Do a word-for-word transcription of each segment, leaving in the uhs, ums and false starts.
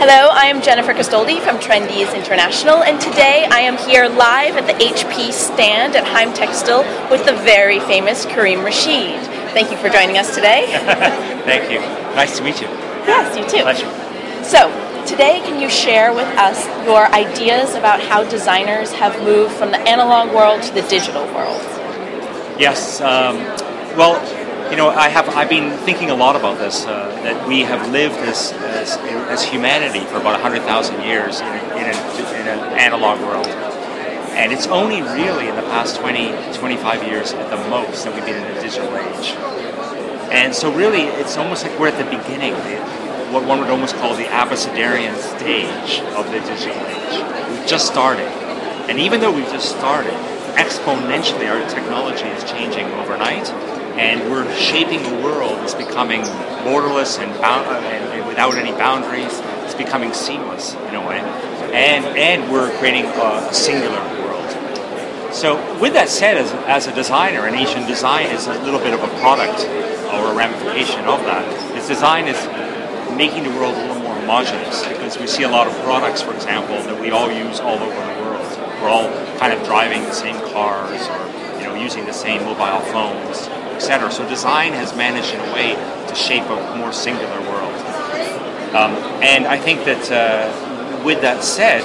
Hello, I am Jennifer Castoldi from Trendies International, and today I am here live at the H P stand at Heim Textile with the very famous Karim Rashid. Thank you for joining us today. Thank you. Nice to meet you. Yes, you too. Pleasure. So, today can you share with us your ideas about how designers have moved from the analog world to the digital world? Yes. Um, well, you know, I have. I've been thinking a lot about this. Uh, that we have lived as as, as humanity for about a hundred thousand years in, a, in, a, in an analog world, and it's only really in the past twenty, twenty-five years at the most that we've been in a digital age. And so, really, it's almost like we're at the beginning, the, what one would almost call the Abecedarian stage of the digital age. We've just started, and even though we've just started, exponentially our technology is changing overnight. And we're shaping a world that's becoming borderless and, bound, uh, and, and without any boundaries. It's becoming seamless in a way, and and we're creating a, a singular world. So, with that said, as, as a designer, and Asian design is a little bit of a product or a ramification of that. This design is making the world a little more homogeneous because we see a lot of products, for example, that we all use all over the world. We're all kind of driving the same cars or you know using the same mobile phones, et cetera. So design has managed in a way to shape a more singular world. Um, and I think that uh, with that said,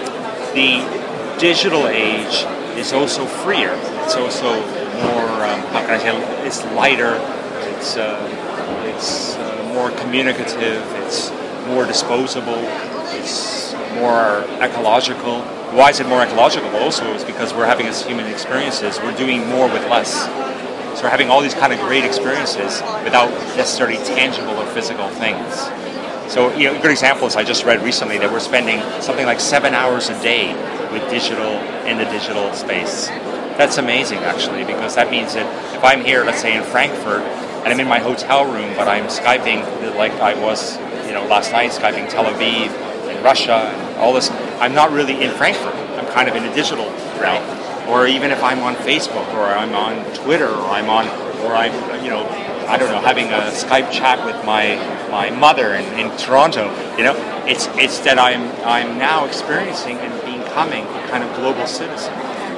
the digital age is also freer. It's also more, um, how can I say, it's lighter, it's, uh, it's uh, more communicative, it's more disposable, it's more ecological. Why is it more ecological? Also, is because we're having as human experiences, we're doing more with less. So we're having all these kind of great experiences without necessarily tangible or physical things. So, you know, a good example is I just read recently that we're spending something like seven hours a day with digital in the digital space. That's amazing, actually, because that means that if I'm here, let's say in Frankfurt, and I'm in my hotel room, but I'm Skyping like I was, you know, last night, Skyping Tel Aviv and Russia and all this, I'm not really in Frankfurt. I'm kind of in a digital realm. Or even if I'm on Facebook, or I'm on Twitter, or I'm on, or I'm, you know, I don't know, having a Skype chat with my my mother in, in Toronto, you know, it's it's that I'm I'm now experiencing and becoming a kind of global citizen.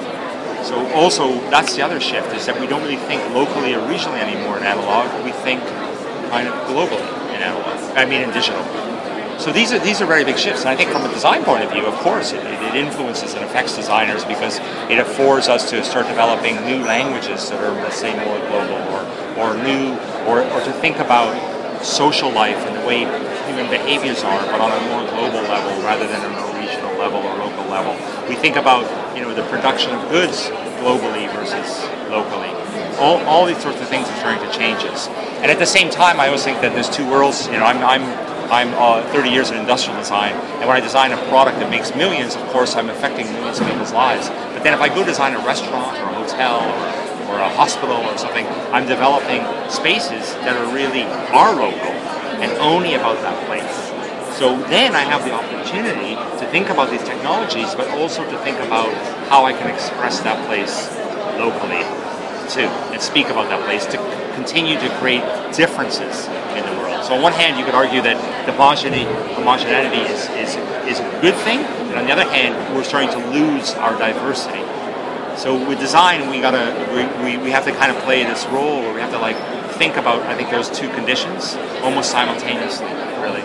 So also that's the other shift is that we don't really think locally or regionally anymore in analog. We think kind of globally in analog. I mean in digital. So these are these are very big shifts, and I think from a design point of view, of course, it, it influences and affects designers because it affords us to start developing new languages that are, let's say, more global, or or new, or, or to think about social life and the way human behaviors are, but on a more global level rather than on a regional level or local level. We think about you know the production of goods globally versus locally. All all these sorts of things are starting to change us, and at the same time, I always think that there's two worlds. You know, I'm I'm I'm uh, thirty years in industrial design, and when I design a product that makes millions, of course, I'm affecting millions of people's lives. But then if I go design a restaurant or a hotel or, or a hospital or something, I'm developing spaces that are really are local and only about that place. So then I have the opportunity to think about these technologies, but also to think about how I can express that place locally too, and speak about that place to continue to create differences in the world. So on one hand, you could argue that the homogeneity, homogeneity is, is, is a good thing, and on the other hand, we're starting to lose our diversity. So with design, we gotta we, we, we have to kind of play this role where we have to like think about, I think, those two conditions almost simultaneously, really.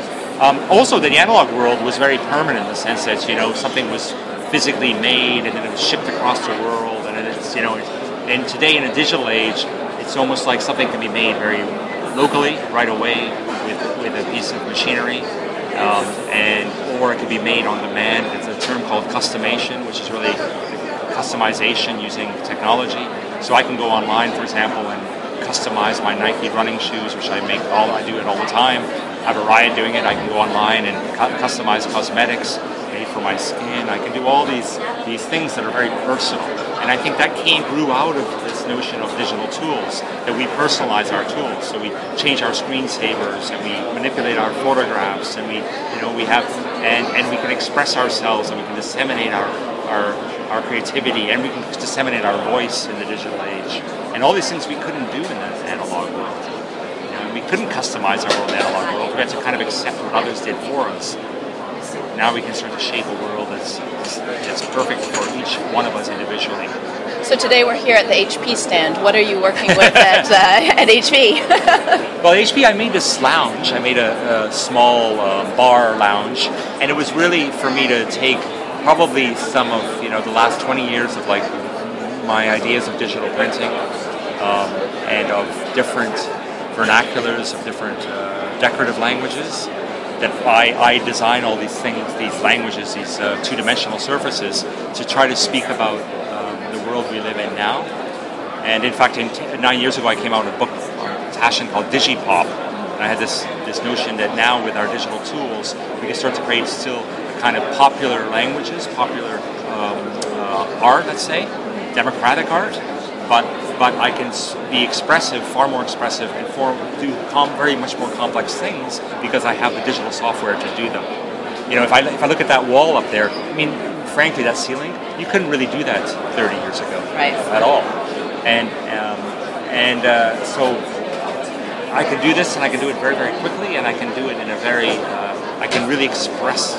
Um, also, the analog world was very permanent in the sense that you know something was physically made and then it was shipped across the world, and it's you know, and today in a digital age, it's almost like something can be made very locally, right away, with with a piece of machinery, um, and or it can be made on demand. It's a term called customation, which is really customization using technology. So I can go online, for example, and customize my Nike running shoes, which I make all I do it all the time. I have a riot doing it. I can go online and cu- customize cosmetics made for my skin. I can do all these these things that are very personal. And I think that came grew out of this notion of digital tools, that we personalize our tools. So we change our screensavers and we manipulate our photographs, and we you know we have and, and we can express ourselves, and we can disseminate our our our creativity, and we can disseminate our voice in the digital age. And all these things we couldn't do in the analog world. You know, we couldn't customize our own analog world. We had to kind of accept what others did for us. Now we can start to shape a world that's, that's perfect for each one of us individually. So today we're here at the H P stand. What are you working with at, uh, at H P? Well, at H P I made this lounge. I made a, a small uh, bar lounge, and it was really for me to take probably some of you know the last twenty years of like my ideas of digital printing um, and of different vernaculars, of different uh, decorative languages. That I, I design all these things, these languages, these uh, two-dimensional surfaces to try to speak about um, the world we live in now. And in fact, in t- nine years ago, I came out with a book on passion called Digipop. And I had this, this notion that now with our digital tools, we can start to create still kind of popular languages, popular um, uh, art, let's say, democratic art, but but I can be expressive, far more expressive, and for, do com- very much more complex things because I have the digital software to do them. You know, if I if I look at that wall up there, I mean, frankly, that ceiling, you couldn't really do that thirty years ago, right? At all. And um, and uh, so I can do this, and I can do it very, very quickly, and I can do it in a very, uh, I can really express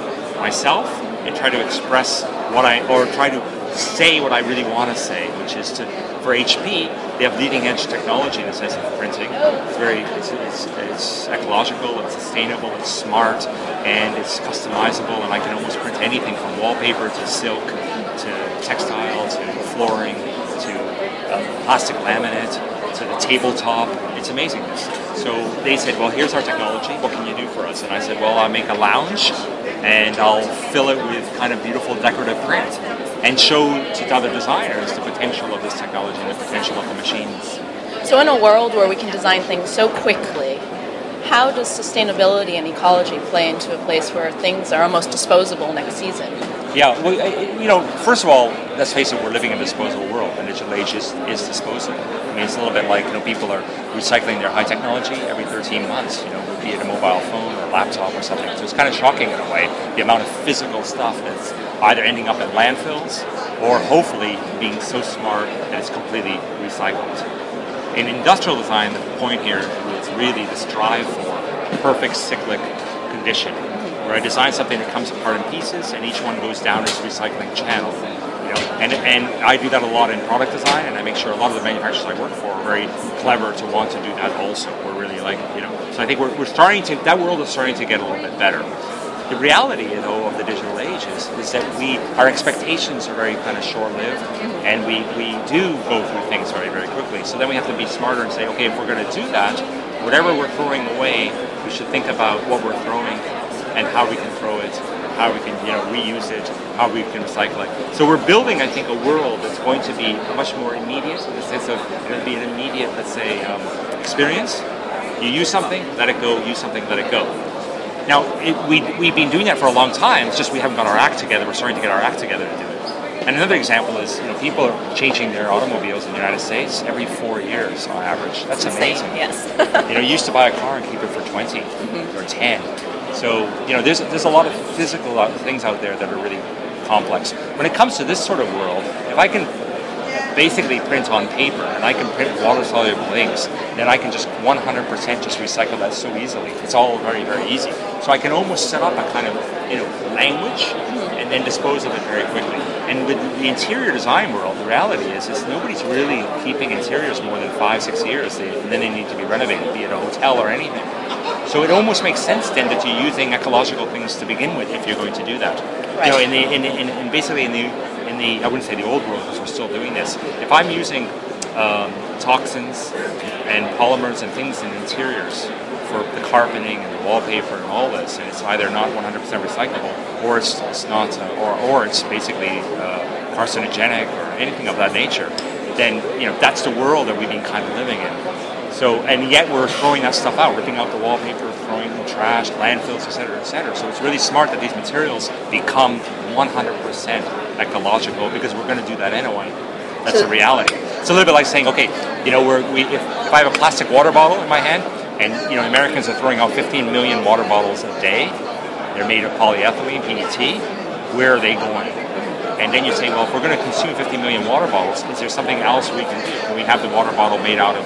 myself and try to express what I, or try to say what I really want to say, which is to, for H P, they have leading edge technology in the sense of printing. It's very, it's, it's, it's ecological, it's sustainable, it's smart, and it's customizable, and I can almost print anything from wallpaper to silk, to textile, to flooring, to uh, plastic laminate, to the tabletop. It's amazing. So they said, well, here's our technology, what can you do for us? And I said, well, I'll make a lounge, and I'll fill it with kind of beautiful decorative print, and show to other designers the potential of this technology and the potential of the machines. So in a world where we can design things so quickly, how does sustainability and ecology play into a place where things are almost disposable next season? Yeah, well, you know, first of all, let's face it, we're living in a disposable world, and digital age is, is disposable. I mean, it's a little bit like, you know, people are recycling their high technology every thirteen months, you know, be it a mobile phone or a laptop or something. So it's kind of shocking in a way, the amount of physical stuff that's either ending up in landfills or hopefully being so smart that it's completely recycled. In industrial design, the point here is really the strive for perfect cyclic condition, where I design something that comes apart in pieces and each one goes down its recycling channel. You know, and and I do that a lot in product design, and I make sure a lot of the manufacturers I work for are very clever to want to do that also. We're really like, you know, so I think we're, we're starting to, that world is starting to get a little bit better. The reality, though, of the digital age is, is that we, our expectations are very kind of short-lived, and we, we do go through things very, very quickly. So then we have to be smarter and say, okay, if we're going to do that, whatever we're throwing away, we should think about what we're throwing and how we can throw it, how we can, you know, reuse it, how we can recycle it. So we're building, I think, a world that's going to be much more immediate, in the sense of it'll be an immediate, let's say, um, experience. You use something, let it go. Use something, let it go. Now, it, we, we've been doing that for a long time, it's just we haven't got our act together. We're starting to get our act together to do it. And another example is, you know, people are changing their automobiles in the United States every four years on average. That's amazing. Yes. You know, you used to buy a car and keep it for twenty mm-hmm. or ten. So, you know, there's there's a lot of physical things out there that are really complex. When it comes to this sort of world, if I can basically print on paper and I can print water-soluble inks, then I can just one hundred percent just recycle that so easily. It's all very, very easy. So I can almost set up a kind of, you know, language and then dispose of it very quickly. And with the interior design world, the reality is, is nobody's really keeping interiors more than five, six years, they, and then they need to be renovated, be it a hotel or anything. So it almost makes sense then that you're using ecological things to begin with if you're going to do that. Right. You know, in the in, in, in basically in the in the I wouldn't say the old world because we're still doing this. If I'm using um, toxins and polymers and things in interiors for the carpeting and the wallpaper and all this, and it's either not one hundred percent recyclable, or it's, it's not, uh, or or it's basically uh, carcinogenic or anything of that nature, then you know that's the world that we've been kind of living in. So, and yet we're throwing that stuff out, ripping out the wallpaper, throwing it in trash, landfills, et cetera, et cetera. So it's really smart that these materials become one hundred percent ecological because we're going to do that anyway. That's a reality. It's a little bit like saying, okay, you know, we're, we if, if I have a plastic water bottle in my hand, and you know, Americans are throwing out fifteen million water bottles a day. They're made of polyethylene, P E T. Where are they going? And then you say, well, if we're going to consume fifty million water bottles, is there something else we can do? Can we have the water bottle made out of a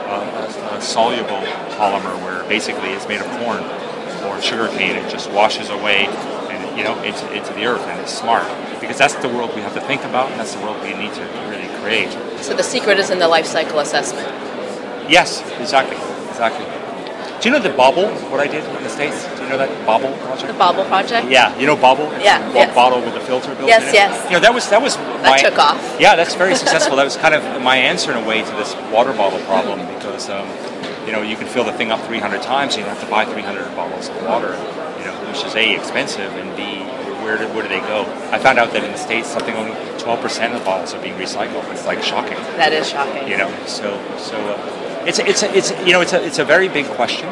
a, a soluble polymer where basically it's made of corn or sugarcane. It just washes away and you know into, into the earth, and it's smart because that's the world we have to think about, and that's the world we need to really create. So the secret is in the life cycle assessment. Yes, exactly, exactly. Do you know the Bobble, what I did in the States? Do you know that Bobble project? The Bobble project? Yeah, you know Bobble? It's Yeah, a yes. bottle with a filter built Yes, in it. yes. You know, that was, that was That my... took off. Yeah, that's very successful. That was kind of my answer in a way to this water bottle problem because, um, you know, you can fill the thing up three hundred times and you don't have to buy three hundred bottles of water, you know, which is A, expensive, and B, where do, where do they go? I found out that in the States, something only twelve percent of the bottles are being recycled. It's like shocking. That is shocking. You know, so, so uh, it's, it's, it's, you know, it's a, it's a very big question.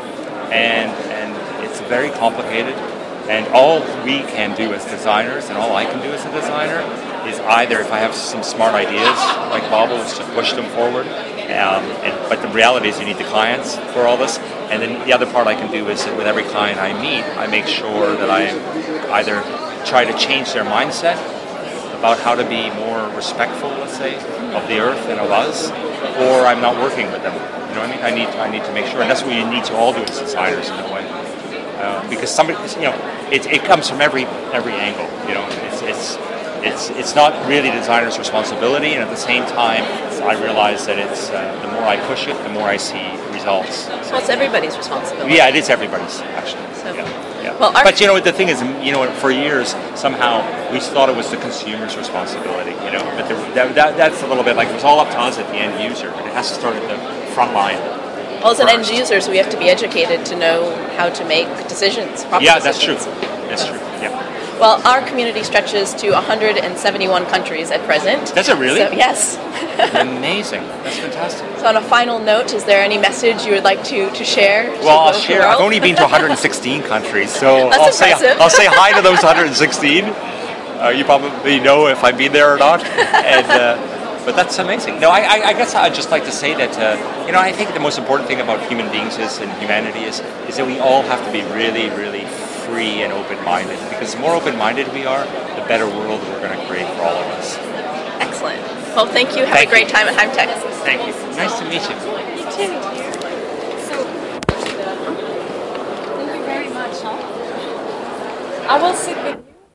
And and it's very complicated, and all we can do as designers, and all I can do as a designer, is either if I have some smart ideas like Bobble, is to push them forward. Um, and, but the reality is, you need the clients for all this. And then the other part I can do is that with every client I meet, I make sure that I either try to change their mindset about how to be more respectful, let's say, of the earth and of us, or I'm not working with them. You know what I mean? I need I need to make sure, and that's what you need to all do as designers in a way, uh, because somebody, you know, it, it comes from every every angle. You know, it's it's it's it's not really the designer's responsibility, and at the same time, I realize that it's uh, the more I push it, the more I see results. So it's everybody's responsibility. Yeah, it is everybody's actually. So, yeah, yeah. Well, our but you know, the thing is, you know, for years somehow we thought it was the consumer's responsibility. You know, but there, that, that that's a little bit like it was all up to us at the end user, but it has to start at the front line. Well, as an end first. users, we have to be educated to know how to make decisions. Proper Yeah, that's true. decisions. That's true. Yeah. Well, our community stretches to one hundred seventy-one countries at present. Does it really? So, yes. Amazing. That's fantastic. So on a final note, is there any message you would like to, to share? to Well, I'll the share. world? I've only been to one hundred sixteen countries, so That's I'll say impressive. I'll say hi to those one hundred sixteen. Uh, you probably know if I've been there or not. And, uh, but that's amazing. No, I, I, I guess I'd just like to say that uh, you know I think the most important thing about human beings is and humanity is is that we all have to be really, really free and open-minded. Because the more open-minded we are, the better world we're going to create for all of us. Excellent. Well, thank you. Have Thank a great you. time at Heim Tech. Thank you. Nice to meet you. You too. So, thank you very much. Huh? I will sit with